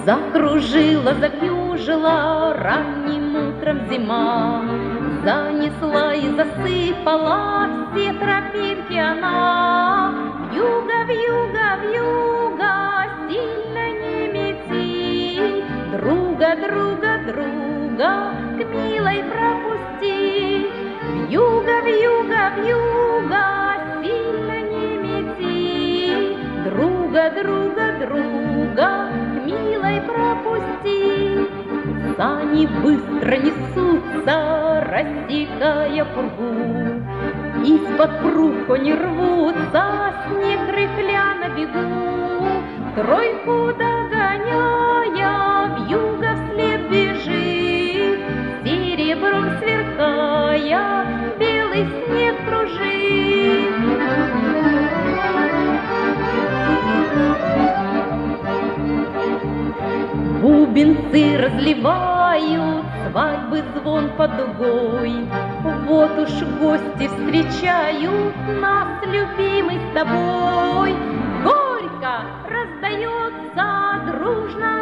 Закружила, закружила ранним утром зима, занесла и засыпала все тропинки она. Вьюга, вьюга, вьюга, сильно не мети, друга, друга, друга к милой пропусти. Вьюга, вьюга, вьюга, сильно не мети, друга, друга, друга к милой пропусти. Сани быстро несутся, рассекая пургу, из-под прух они рвутся, снег рыхля на бегу. Тройку догоняя, вьюга вслед бежит, серебром сверкая, белый снег кружит. Бубенцы разливают свадьбы звон под дугой. Вот уж гости встречают нас, любимый, с тобой. Горько раздается дружно